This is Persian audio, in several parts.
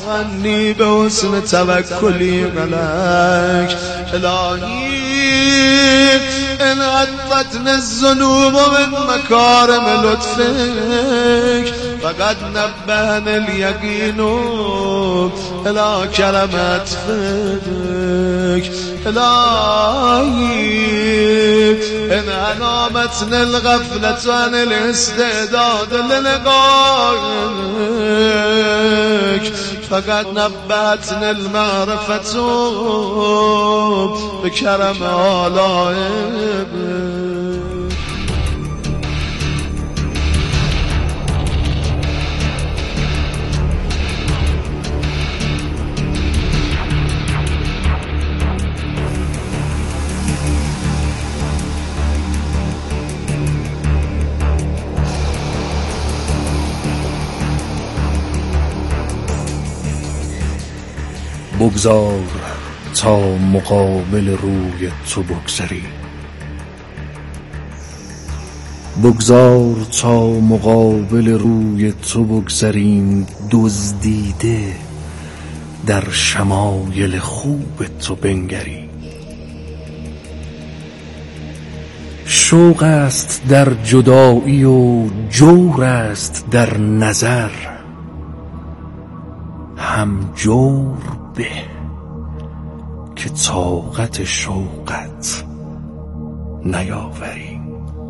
غنی به حسن توکلی ملک الهی ان عطفتن الذنوب من مکارم لطفک فقد نبهن الیقین الی کرم عطفک الهی ان انامتن الغفلة عن الاستعداد للقائک فقد نبهتن المعرفة بکرم آلائک. بگذار تا مقابل روی تو بگذریم، بگذار تا مقابل روی تو بگذریم، دزدیده در شمایل خوب تو بنگریم. شوق است در جدایی و جور است در نظر، هم جور به که طاقت شوقت نیاوریم.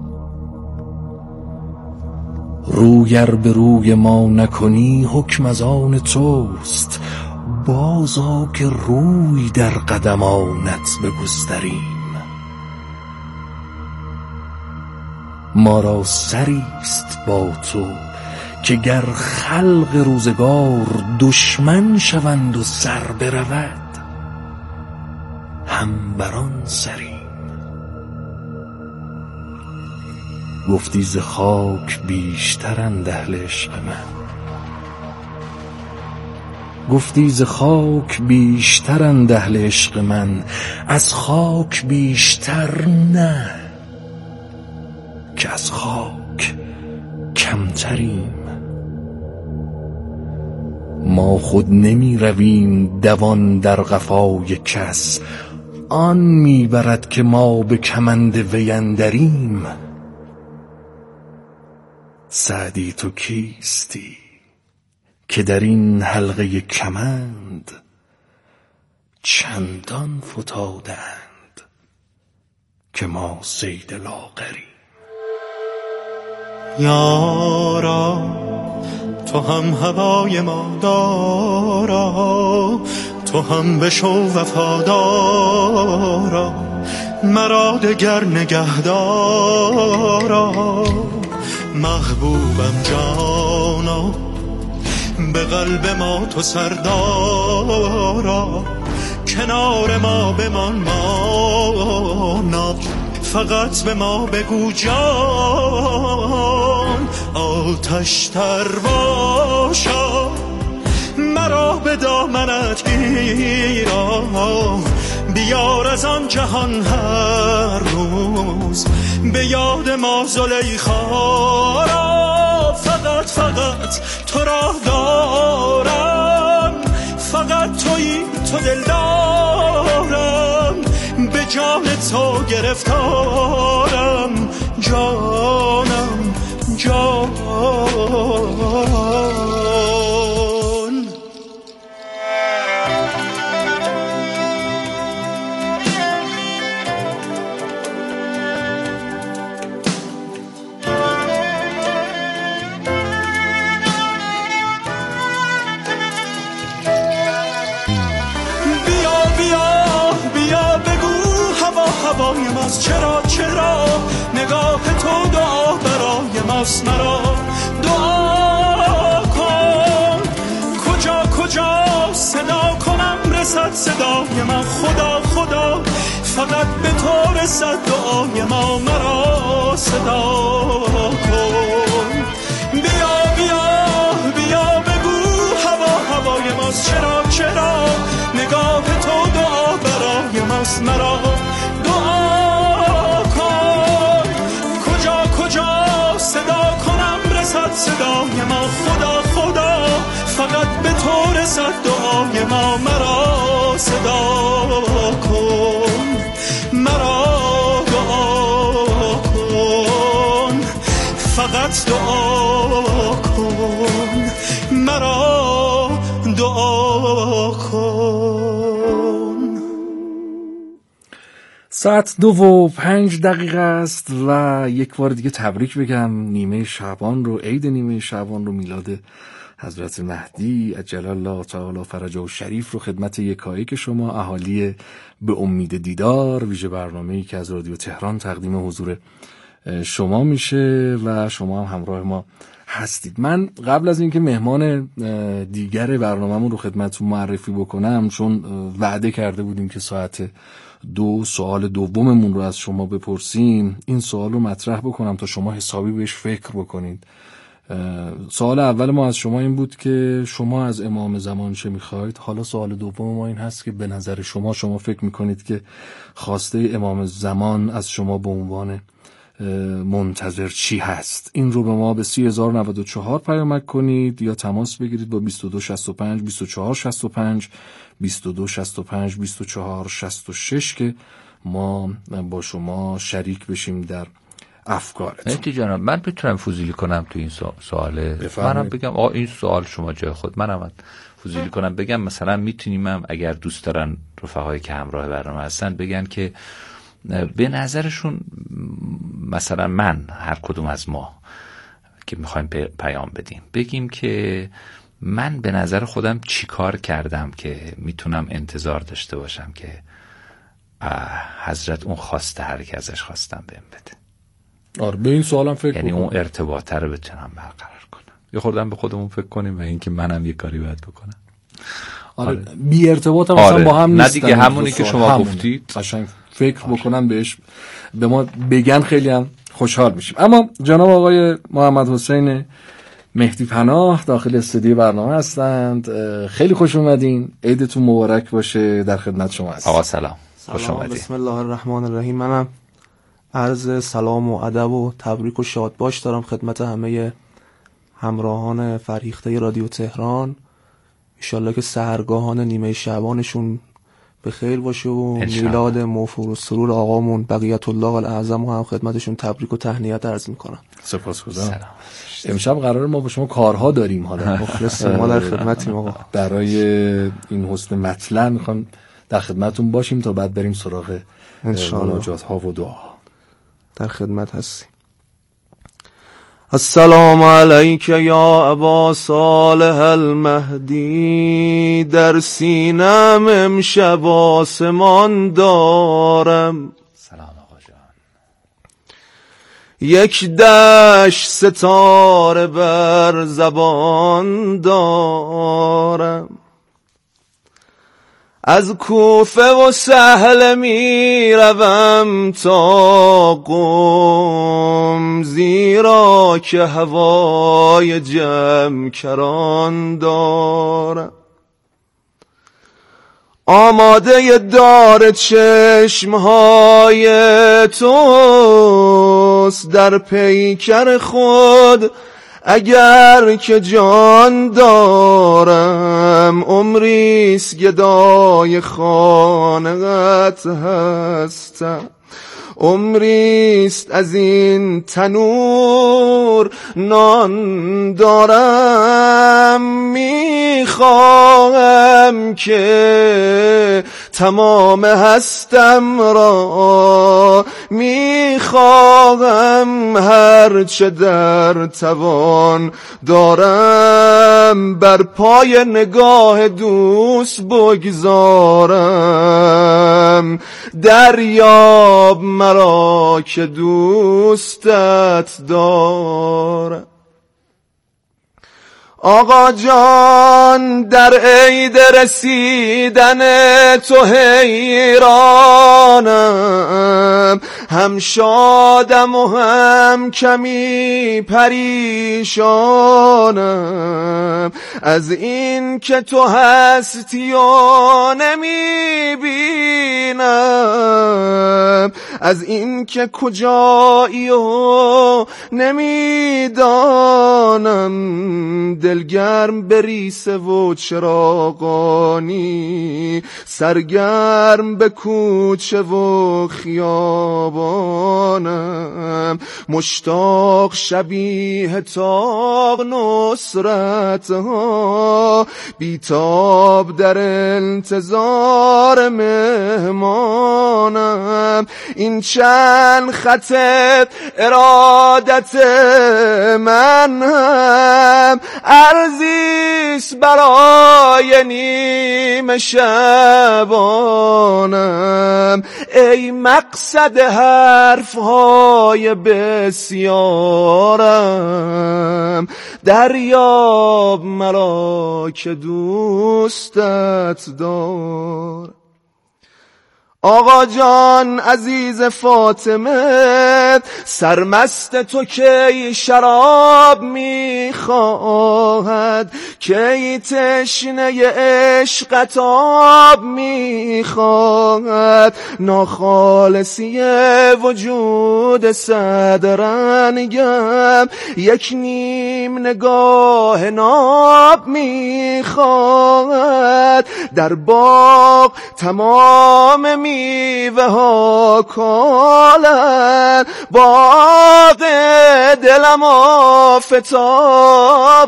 رویر به روی ما نکنی حکم از آن توست، بازا که روی در قدمانت بگستریم. ما را سریست با تو که گر خلق روزگار دشمن شوند و سر برود، هم بران سریم. گفتی ز خاک بیشترند اهل عشق من، گفتی ز خاک بیشترند اهل عشق من، از خاک بیشتر نه که از خاک کمتریم. ما خود نمی رویم دوان در قفای کس، آن می برد که ما به کمند وی اندریم. سعدی تو کیستی که در این حلقه کمند چندان فتادند که ما صید لاغریم. یارا تو هم هوای ما دارا، تو هم بشو وفادارا، مرا دگر نگهدارا. محبوبم جانا به قلب ما تو سردارا، کنار ما بمان مانا، فقط به ما بگو جان. آتش تر باشا مرا به دامنت گیرا، بیار از آن جهان هر روز به یاد ما زلیخا را. فقط تو را دارم، فقط تویی تو دلدارم، به جان تو گرفتارم، جانم جان. هوای ماست چرا نگاه تو دعا برای ماست. مرا دعا کن کجا صدا کنم رسد صدای من. خدا فقط به تو رسد دعای ما، مرا صدا کن. بیا بگو هوای ماست چرا نگاه تو دعا برای ماست. مرا صدای ما. خدا فقط به تو رسد واسمت دعا کن، مرا دعا کن. ساعت 2:05 است و یک بار دیگه تبریک بگم نیمه شعبان رو، عید نیمه شعبان رو، میلاد حضرت مهدی عجل الله تعالی فرجه و شریف رو خدمت یکایک شما اهالی به امید دیدار، ویژه برنامه‌ای که از رادیو تهران تقدیم حضور شما میشه و شما هم همراه ما هستید. من قبل از اینکه مهمان دیگر برنامه‌مون رو خدمتتون معرفی بکنم، چون وعده کرده بودیم که ساعت 2 سوال دوممون رو از شما بپرسیم، این سوال رو مطرح بکنم تا شما حسابی بهش فکر بکنید. سوال اول ما از شما این بود که شما از امام زمان چه میخواید؟ حالا سوال دوم ما این هست که به نظر شما فکر میکنید که خواسته امام زمان از شما به عنوان منتظر چی هست؟ این رو به ما به 30,094 پیامک کنید یا تماس بگیرید با 2265 2465 2265 2466 که ما با شما شریک بشیم در افکارتون. مهدی جانم، من میتونم فضولی کنم تو این سواله؟ منم بگم آقا این سوال شما جای خود، منم فضولی کنم بگم مثلا میتونیم هم اگر دوست دارن رفقایی که همراه برنامه هستن بگن که به نظرشون مثلا من هر کدوم از ما که میخوایم پیام بدیم بگیم که من به نظر خودم چی کار کردم که میتونم انتظار داشته باشم که حضرت اون خواسته هر که ازش خواستم بهم بده. آره به این سوالم فکر یعنی اون ارتباطه رو بتونم برقرار کنم. یه خوردم به خودمون فکر کنیم و اینکه منم یه کاری باید بکنم. آره بی ارتباط هم مثلا با هم نیستن. نه دیگه همونی که شما گفتید قشنگ فکر بکنم بهش به ما بگن خیلی هم خوشحال میشیم. اما جناب آقای محمد حسین مهدی پناه داخل استودیو برنامه هستند. خیلی خوش اومدین، عیدتون مبارک باشه، در خدمت شما هستم. آقا سلام، خوش اومدید. بسم الله الرحمن الرحیم. منم عرض سلام و ادب و تبریک و شادباش دارم خدمت همه همراهان فرهیخته رادیو تهران. انشالله که سحرگاهان نیمه شعبانشون به خیر باشه و میلاد موفور و سرور آقامون بقیت الله الاعظم و هم خدمتشون تبریک و تهنیت عرض میکنم. سپاسگزارم. امشب قرار ما با شما کارها داریم، حالا مخلص ما در خدمتیم آقا. برای این حسن مطلع میخوام در خدمتون باشیم تا بعد بریم سراغ مناجات ها و دعا. در خدمت هستیم. السلام علیک یا ابا صالح المهدی، در سینم امشب آسمان دارم. سلام آقا جان. یک دشت ستاره بر زبان دارم، از کوفه و سهل می روم تا قم، زیرا که هوای جم کران دارم. آماده دار چشمهای توست در پیکر خود، اگر که جان دارم عمریست گدای خانه‌ات هستم. عمریست از این تنور نان دارم، میخواهم که تمام هستم را، میخواهم هر چه در توان دارم بر پای نگاه دوست بگذارم. دریاب مرا که دوستت دارم. آقا جان در عید رسیدن تو حیرانم، هم شادم و هم کمی پریشانم، از این که تو هستی و نمیبینم، از این که کجایی و نمیدانم. دلگرم به ریسه و چراغانی، سرگرم به کوچه و خیابانی. شبانم، مشتاق شبیه تاق نصرت ها، بیتاب در انتظار مهمانم. این چند خط ارادت من هم ارزیست برای نیم شبانم. ای مقصد حرفهای بسیارم، دریاب مرا که دوستت دار. آقا جان عزیز فاطمه، سرمست تو کی شراب میخواهد، کی تشنه عشقت آب میخواهد. ناخالصی وجود صدرنگم، یک نیم نگاه ناب میخواهد. در باغ تمام میوه ها کالن، باغ دلم آفتاب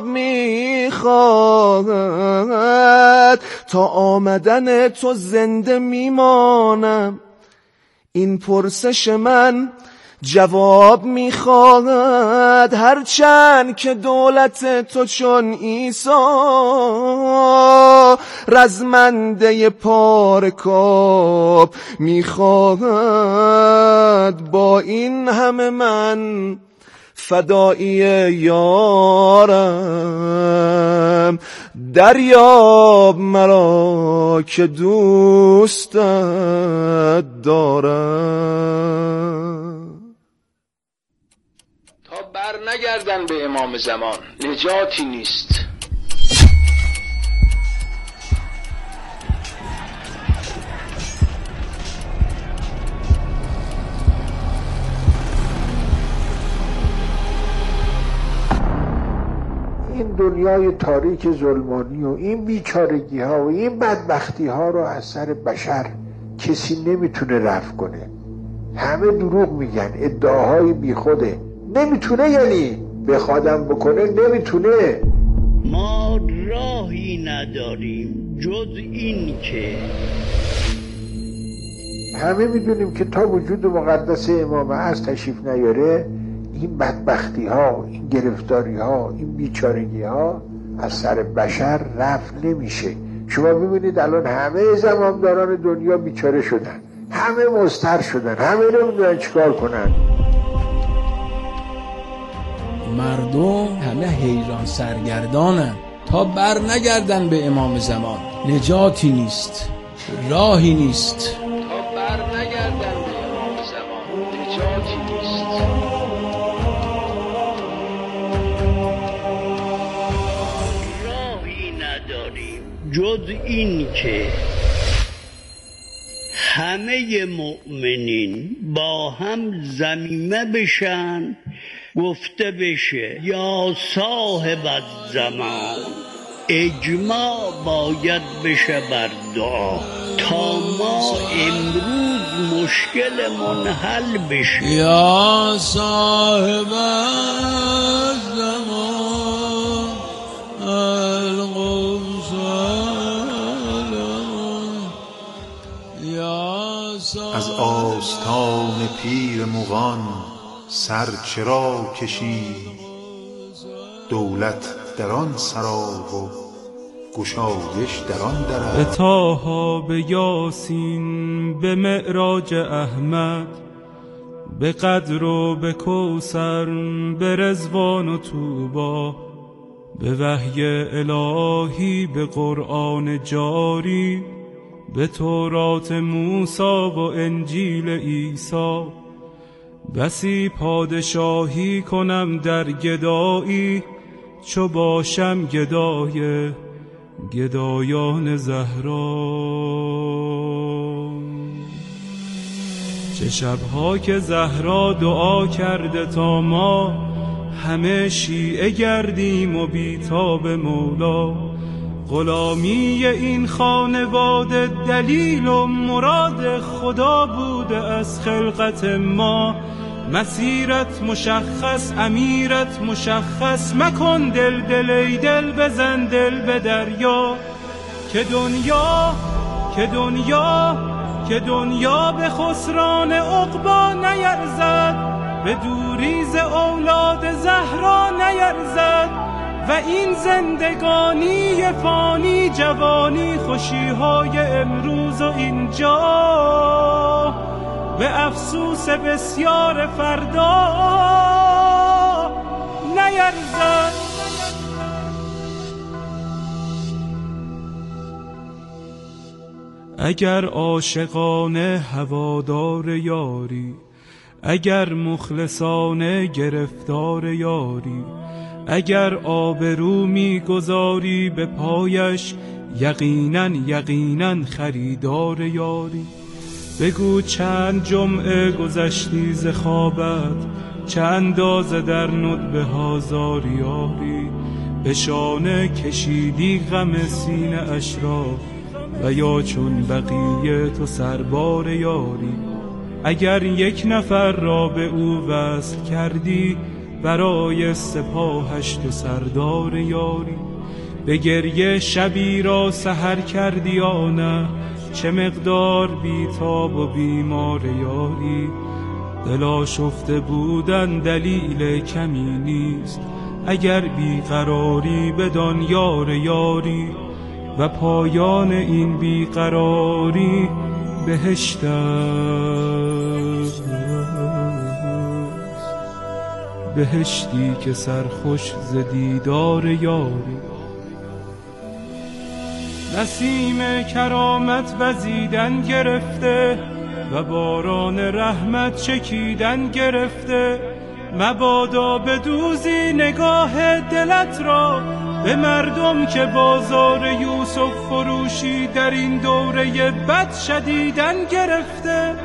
میخواهد. تا آمدن تو زنده میمانم، این پرسش من جواب میخواهد. هرچند که دولت تو چون عیسی، رزمنده پارکاب میخواهد. با این همه من فدایی یارم، دریاب مرا که دوستت دارم. تا بر نگردن به امام زمان نجاتی نیست. این دنیای تاریک ظلمانی و این بیچارگی ها و این بدبختی ها رو از سر بشر کسی نمیتونه رفع کنه. همه دروغ میگن، ادعاهای بیخوده. نمیتونه، یعنی بخوادم بکنه نمیتونه. ما راهی نداریم جز این که همه میدونیم که تا وجود مقدس امام از تشریف نیاره، این بدبختی ها، این گرفتاری ها، این بیچارگی ها از سر بشر رفع نمیشه. شما ببینید الان همه زمامداران دنیا بیچاره شدن، همه مضطر شدن، همه نمیدونن چیکار کنن. مردم همه حیران سرگردانن تا بر نگردن به امام زمان. نجاتی نیست، راهی نیست. تا بر نگردن به امام زمان نجاتی نیست. راهی نداریم جز این که همه مؤمنین با هم ضمیمه بشن، گفته بشه یا صاحب الزمان، اجماع باید بشه بر دعا تا ما امروز مشکلمون حل بشه. یا صاحب الزمان از آستان پیر مغان سر چرا کشید، دولت در آن سرا و گشایش در آن در. به طه، به یاسین، به معراج احمد، به قدر و به کوثر، به رضوان و طوبی، به وحی الهی، به قرآن جاری، به تورات موسی و انجیل عیسی. بسی پادشاهی کنم در گدایی، چو باشم گدای گدایان زهرا. چه شبها که زهرا دعا کرده تا ما همه شیعه گردیم و بیتاب مولا. غلامی این خانواده دلیل و مراد خدا بوده از خلقت ما. مسیرت مشخص، امیرت مشخص، مکن دل دل ای دل، بزن دل به دریا. که دنیا به خسران عقبا نیرزد، به دوریز اولاد زهرا نیرزد. و این زندگانی فانی، جوانی خوشیهای امروز و اینجا، به افسوس بسیار فردا نیرزد. اگر عاشقانه هوادار یاری، اگر مخلصانه گرفتار یاری، اگر آبرو می‌گذاری به پایش، یقیناً خریدار یاری. بگو چند جمعه گذشتی ز خوابت، چه اندازه در ندبه ها زاریاری. به شانه کشیدی غم سینه اش را، و یا چون بقیه تو سربار یاری. اگر یک نفر را به او وصل کردی، برای سپاهش تو سردار یاری. به گریه شبی را سحر کردی یا نه، چه مقدار بیتاب و بیمار یاری. دل آشفته بودن دلیل کمی نیست، اگر بیقراری بدان یار یاری. و پایان این بیقراری بهشت است، بهشتی که سرخوش ز دیدار یاری. نسیم کرامت وزیدن گرفته، و باران رحمت چکیدن گرفته. مبادا بدوزی نگاه دلت را، به مردم که بازار یوسف فروشی در این دوره بد شدیدن گرفته.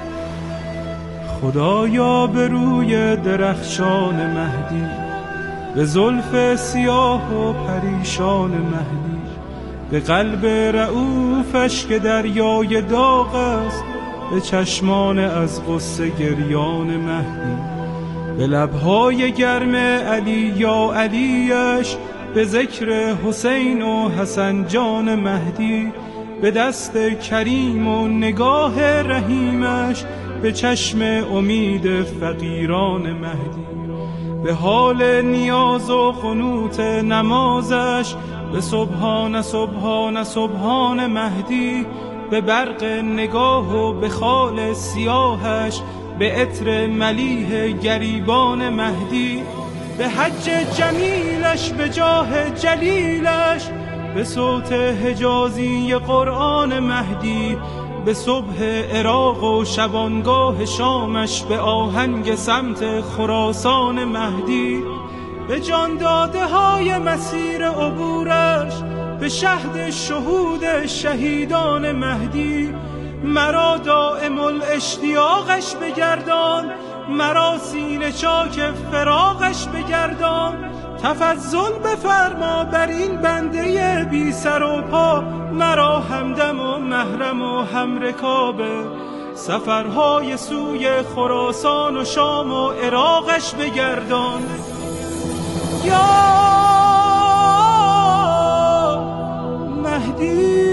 خدایا به روی درخشان مهدی، به زلف سیاه و پریشان مهدی، به قلب رؤوفش که دریای داغ است، به چشمان از غصه گریان مهدی، به لبهای گرم علی یا علیش، به ذکر حسین و حسن جان مهدی، به دست کریم و نگاه رحیمش، به چشم امید فقیران مهدی، به حال نیاز و قنوت نمازش، به سبحان سبحان سبحان مهدی، به برق نگاه و به خال سیاهش، به عطر ملیح گریبان مهدی، به حج جمیلش، به جاه جلیلش، به صوت حجازی قرآن مهدی، به صبح عراق و شبانگاه شامش، به آهنگ سمت خراسان مهدی، به جان داده های مسیر عبورش، به شهد شهود شهیدان مهدی. مرا دائم الاشتیاقش بگردان، مرا سینه چاک فراقش بگردان. تفضل بفرما بر این بنده بی سر و پا، مرا همدم و محرم و همرکاب سفرهای سوی خراسان و شام و عراقش بگردان. یا مهدی،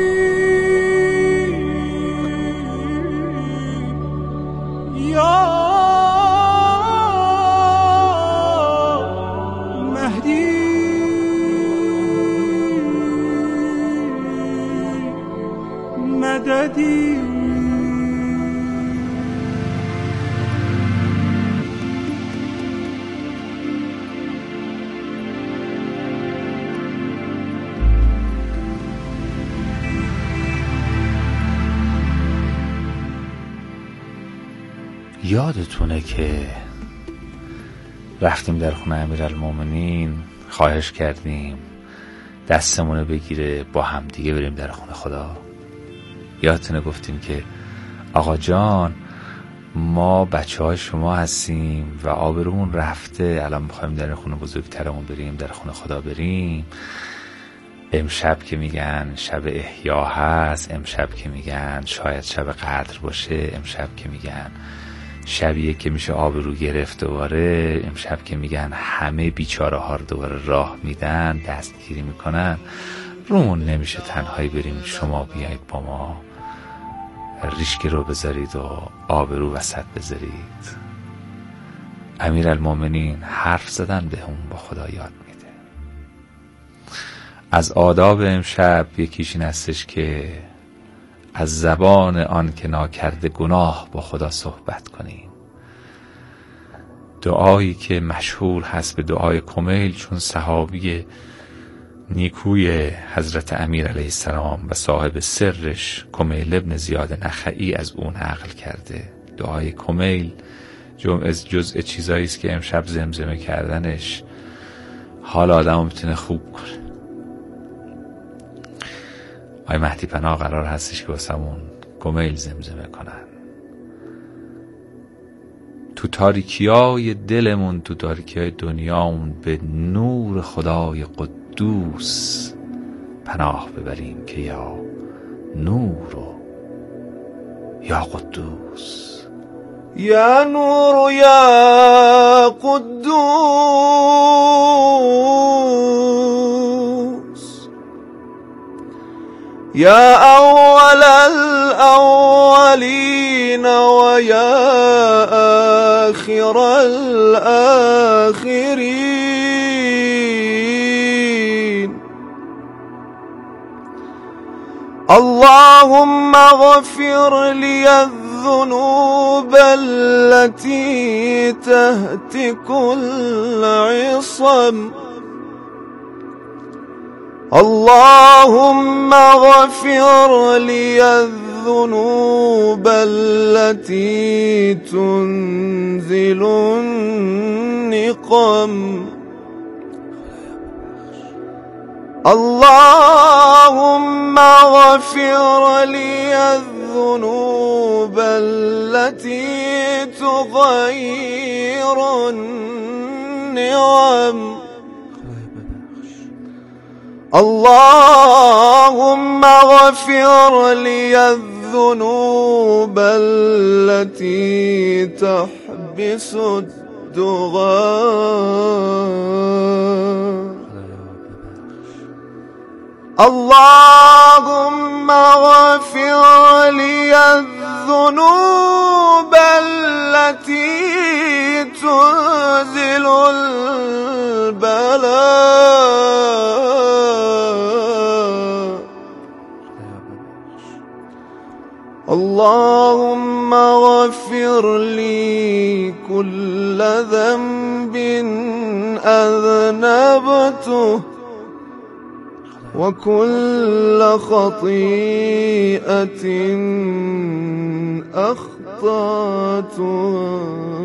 یا مهدی، مددی. یادتونه که رفتیم در خونه امیرالمومنین، خواهش کردیم دستمونه بگیره با هم دیگه بریم در خونه خدا؟ یادتونه گفتیم که آقا جان ما بچه های شما هستیم و آبرومون رفته، الان میخوایم در خونه بزرگترمون بریم، در خونه خدا بریم. امشب که میگن شب احیا هست، امشب که میگن شاید شب قدر باشه، امشب که میگن شبیه که میشه آبرو گرفت دوباره، امشب که میگن همه بیچاره ها رو دوباره راه میدن، دستگیری میکنن، رومون نمیشه تنهایی بریم شما بیایید با ما ریشکی رو بذارید و آبرو وسط بذارید. امیرالمومنین حرف زدن به هم با خدا یاد میده. از آداب امشب یکیش این هستش که از زبان آن که ناکرده گناه با خدا صحبت کنیم. دعایی که مشهور هست به دعای کمیل، چون صحابی نیکوی حضرت امیر علیه السلام و صاحب سرش کمیل ابن زیاد نخعی از اون نقل کرده. دعای کمیل جزء چیزایی است که امشب زمزمه کردنش حال آدمو میتونه خوب کنه. آقای مهدی پناه قرار هستش که واسمون کمیل زمزمه کنن. تو تاریکیای دلمون، تو تاریکیای دنیامون به نور خدای قدوس پناه ببریم که یا نور و یا قدوس، یا نور یا قدوس، یا اول الاولین و یا آخر الاخرین. اللهم اغفر لي الذنوب التي تهتك العصم. اللهم اغفر لي الذنوب التي تنزل النقم. اللهم اغفر لي الذنوب التي تغير النعم. اللهم اغفر لي الذنوب التي تحبس الدغام. اللهم اغفر لي الذنوب التي تنزل البلاء. اللهم اغفر لي كل ذنب أذنبته وكل خطيئة أخطأتها.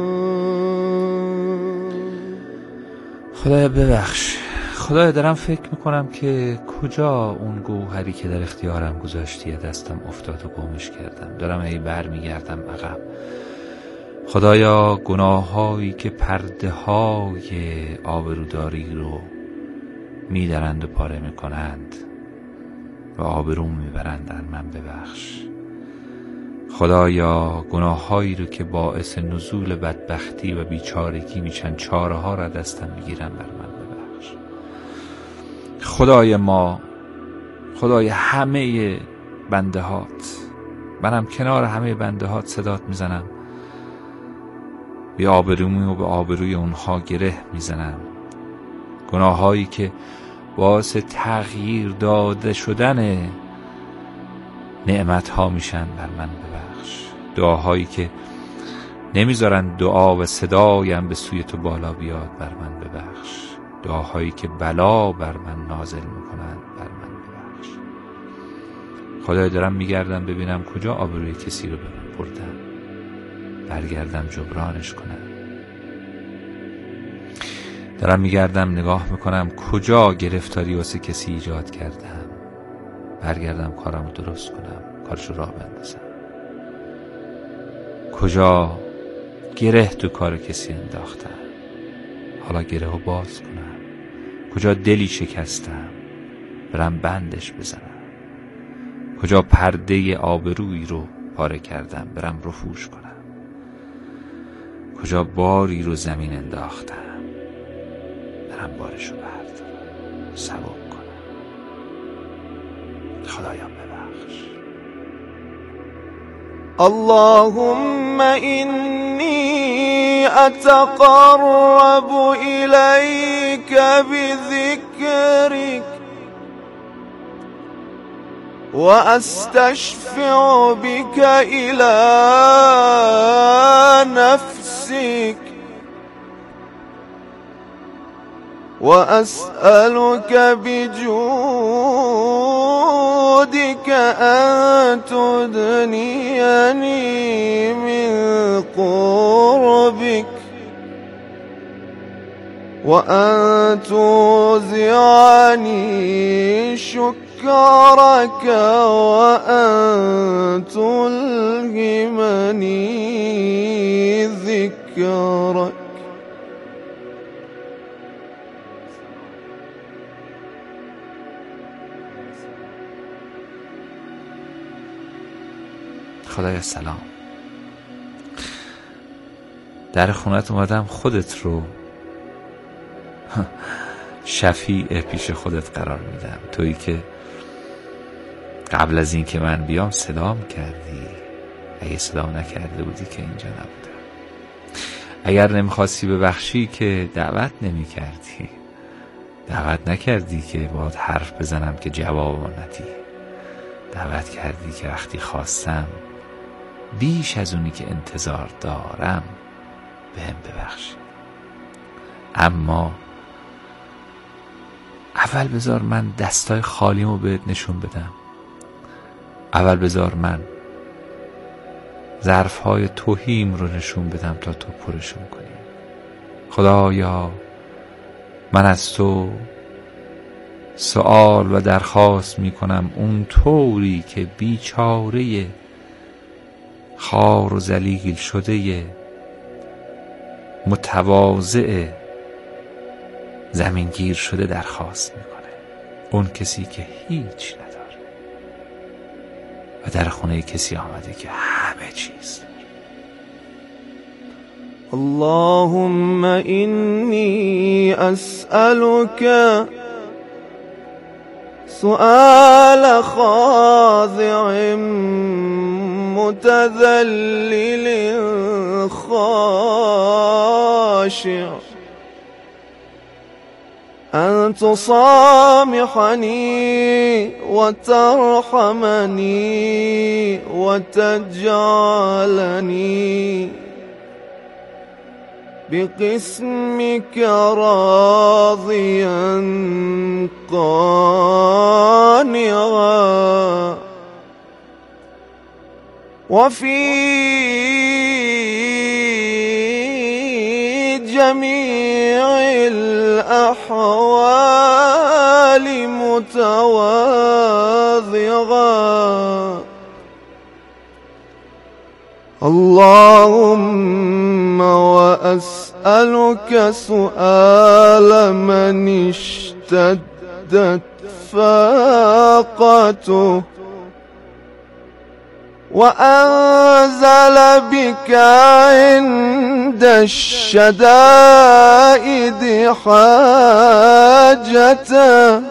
خدایا ببخش. خدایا دارم فکر میکنم که کجا اون گوهری که در اختیارم گذاشتی دستم افتاد و گمش کردم. دارم ای بر میگردم عقب. خدایا گناهایی که پرده های آبروداری رو میدرند و پاره میکنند و آبرو میبرند در من ببخش. خدایا گناهایی رو که باعث نزول بدبختی و بیچارگی میشن، چاره ها را دستم میگیرن، بر من ببخش. خدای ما، خدای همه بنده هات، منم کنار همه بنده هات صدات میزنم، به آبرومی و به آبروی اونها گره میزنم. گناهایی که باعث تغییر داده شدن نعمت ها میشن، بر من ببخش. دعاهایی که نمیذارن دعا و صدایم به سوی تو بالا بیاد، بر من ببخش. دعاهایی که بلا بر من نازل میکنن، بر من ببخش. خدای دارم میگردم ببینم کجا آبروی کسی رو بردم، برگردم جبرانش کنم. دارم میگردم نگاه میکنم کجا گرفتاری واسه کسی ایجاد کردم، برگردم کارمو درست کنم، کارشو راه بندازم. کجا گره تو کار کسی انداختم، حالا گره رو باز کنم. کجا دلی شکستم، برم بندش بزنم؟ کجا پرده آبرویی رو پاره کردم برم رفوش کنم؟ کجا باری رو زمین انداختم برم بارشو بردارم سبک کنم؟ خدایا ببخش. اللهم إني أتقرب إليك بذكرك وأستشفع بك إلى نفسك وأسألك بجودك أن تدنيني من قربك وأن توزعني شكرك وأن تلهمني ذكرك. خدای سلام، در خونت اومدم خودت رو شفیع پیش خودت قرار میدم، تویی که قبل از این که من بیام صدام کردی. اگه صدا نکرده بودی که اینجا نبودم. اگر نمیخواستی ببخشی که دعوت نمی کردی، دعوت نکردی که باهات حرف بزنم که جواب ندی، دعوت کردی که وقتی خواستم بیش از اونی که انتظار دارم بهم ببخشی. اما اول بذار من دستای خالیمو بهت نشون بدم. اول بذار من ظرفهای تهیم رو نشون بدم تا تو پرشون کنی. خدایا من از تو سوال و درخواست میکنم اون طوری که بیچاره خار و ذلیل شده متواضع زمینگیر شده درخواست میکنه، اون کسی که هیچ نداره و در خونه کسی آمده که همه چیز داره. اللهم إني أسألك سؤال خاضع متذلل خاشع أن تصامحني وترحمني وتجعلني بقسمك راضيا قانعا وفي جميع الأحوال متواضعا. اللهم وأسألك سؤال من اشتدت فاقته وأنزل بك عند الشدائد حاجته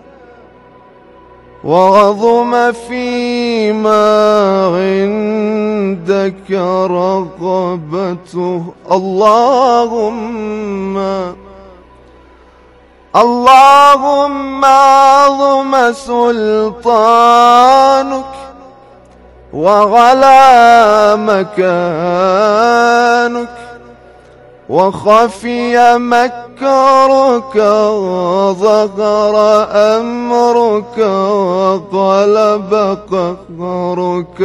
وعظم فيما عندك رغبته. اللهم عظم سلطانك وعلى مكانك وخفي مكرك وظهر أمرك وغلب قهرك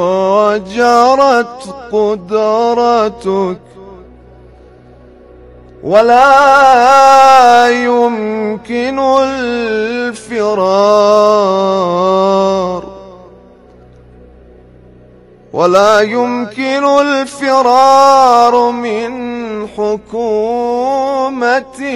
وجرت قدرتك ولا يمكن الفرار من حكومتك